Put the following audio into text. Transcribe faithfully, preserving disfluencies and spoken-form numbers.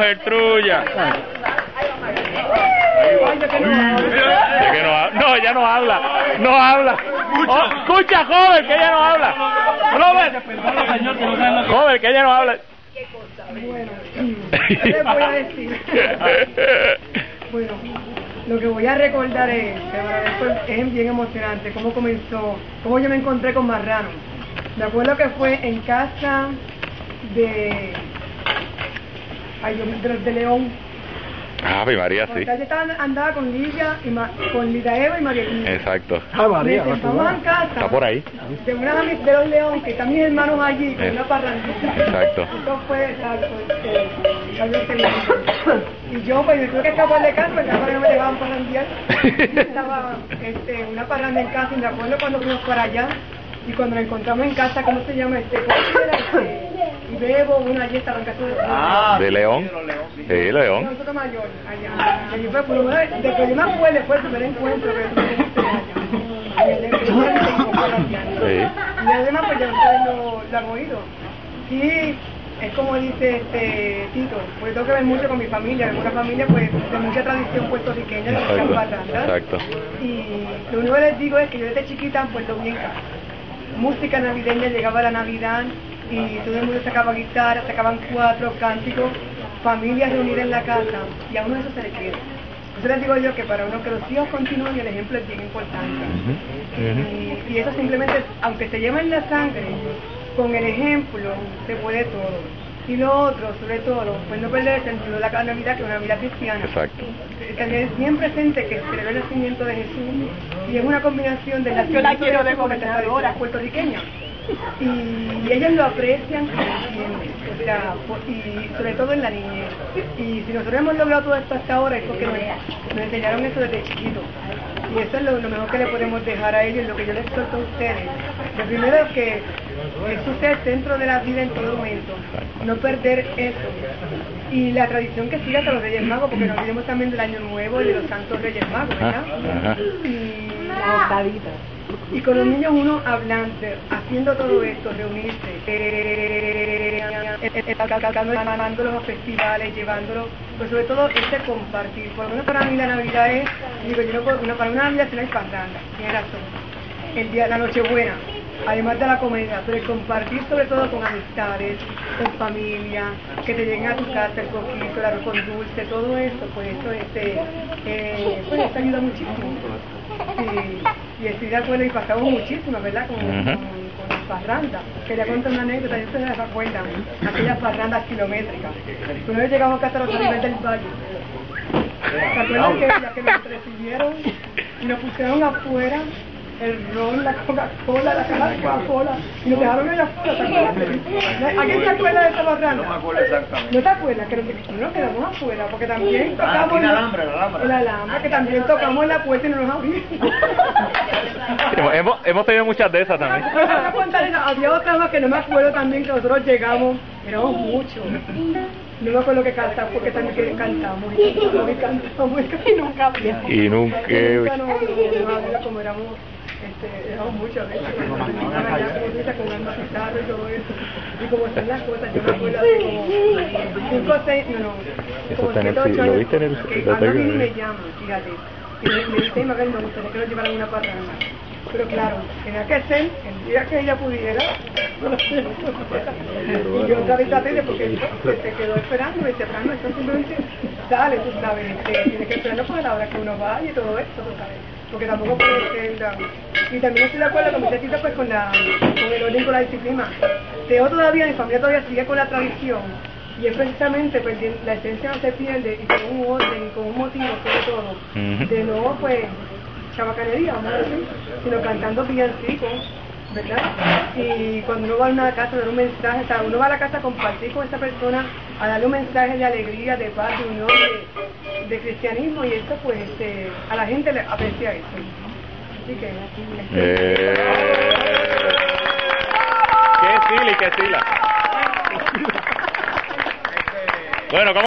coger trulla. ¿De qué no habla? No, ella no habla. No habla. Oh, escucha, joven, que ella no habla. Robert. Joven, que ella no habla. Bueno, ¿qué les voy a decir? Bueno, lo que voy a recordar es que para después es bien emocionante cómo comenzó, cómo yo me encontré con Marrano. Me acuerdo que fue en casa de, ay, Dios, de los de León. Ave María, sí. Yo estaba, andaba con Lidia, y Ma, con Lida Eva y María Lidia. Exacto. Ah, María, me sentamos en casa. Está por ahí. De unas amigas de los León, que están mis hermanos allí, con Eh. una parrandita. Exacto. Esto fue, exacto, este, y yo, pues, me tuve que escapar de casa, porque ahora no me dejaban parrandear. Estaba este, una parranda en casa, y me acuerdo cuando fuimos para allá, y cuando nos encontramos en casa, ¿cómo se llama este? este y Bebo, una allí estaba en casa de Ah, ¿de León? Sí, León. Nosotros mayor, allá. Y allí fue, por lo menos, de que yo me acuerdo, fue el primer encuentro que tuve allá. Sí. Y además, pues ya ustedes lo, lo han oído. Y es como dice este Tito, pues tengo que ver mucho con mi familia, una familia pues de mucha tradición puertorriqueña, de muchas parrandas. Exacto. Y lo único que les digo es que yo desde chiquita en Puerto Rico, música navideña, llegaba la Navidad y todo el mundo sacaba guitarra, sacaban cuatro cánticos, familias reunidas en la casa, y a uno eso se le queda. Entonces les digo yo que para uno que los hijos continúen, el ejemplo es bien importante. Uh-huh. Uh-huh. Y, y eso simplemente, aunque se lleva en la sangre, con el ejemplo se puede todo. Y lo otro, sobre todo, pues no perder el sentido de la Navidad, que es una Navidad cristiana. Exacto. Tener bien presente que celebra el nacimiento de Jesús, y es una combinación del nacimiento de Jesús con la tradición puertorriqueña. Y, y ellos lo aprecian y entienden, o sea, y sobre todo en la niñez. Y si nosotros hemos logrado todo esto hasta ahora es porque nos, nos enseñaron eso desde chiquitos. Y eso es lo, lo mejor que le podemos dejar a ellos, lo que yo les suelto a ustedes. Lo primero es que Jesús sea el centro de la vida en todo momento, no perder eso. Y la tradición que sigue hasta los Reyes Magos, porque nos olvidemos también del Año Nuevo y de los Santos Reyes Magos, ¿verdad? Ajá. Y la octavita. Y con los niños uno hablando, haciendo todo esto, reunirse, mandándolos a festivales, llevándolos, pues sobre todo este compartir. Por lo menos para mí la Navidad es, digo yo no puedo, una, para una Navidad si no hay parranda, tiene razón. El día, la Nochebuena, además de la comida, pero el compartir sobre todo con amistades, con familia, que te lleguen a tu casa el coquito, el arroz con dulce, todo esto, pues eso este, eh, pues esto ayuda muchísimo. Y, y estoy de acuerdo y pasamos muchísimo, ¿verdad? Con, uh-huh. con, con las parrandas. Quería contar una anécdota, yo ustedes se acuerdan, aquellas parrandas kilométricas. Una vez llegamos a casa a los niveles del valle. ¿Se acuerdan que, ya que nos recibieron y nos pusieron afuera el ron, la Coca-Cola, la caja de Coca-Cola, y nos dejaron allá afuera, ¿te acuerdas? ¿Alguien se acuerda de esa parranda? No me acuerdo exactamente. ¿No te acuerdas? Que nos, nos quedamos afuera, porque también tocamos... Ah, el alambre, el alambre. El alambre, que también tocamos en la puerta y no nos abrieron. hemos, hemos tenido muchas de esas también. Había otra más que no me acuerdo también, que nosotros llegamos, éramos muchos. No me acuerdo que cantamos, porque también que cantamos y cantamos y cantamos y nunca había. Y nunca... Y nunca no, no, no, como éramos... Este, éramos muchas veces con alma pizarro y todo eso, y como están las cosas, yo me acuerdo hace como cinco o seis, no, no, como siete o ocho años, que a mí me llaman, fíjate, y me, me dicen, Magal, me gustaría que nos llevaran una parranda, pero claro, tenía que ser el día que ella pudiera, y yo otra vez traté porque se quedó esperando, y temprano, esto simplemente sale, tú sabes, tiene que esperarlo para la hora que uno vaya y todo esto, tú sabes, porque tampoco puede ser la... Y también estoy de acuerdo con mi tita, pues con, la, con el orden, con la disciplina. Teo todavía, mi familia todavía sigue con la tradición, y es precisamente, pues la esencia no se pierde, y con un orden, y con un motivo, sobre todo, uh-huh. de no, pues, chabacanería, vamos a decir, sino cantando villancicos, ¿verdad? Y cuando uno va a una casa, dar un mensaje, o sea, uno va a la casa a compartir con esa persona, a darle un mensaje de alegría, de paz, de unión, de, de cristianismo, y esto, pues, este, a la gente le aprecia eso. Así que, eh... ¡Qué sila y qué sila! Bueno, ¿cómo?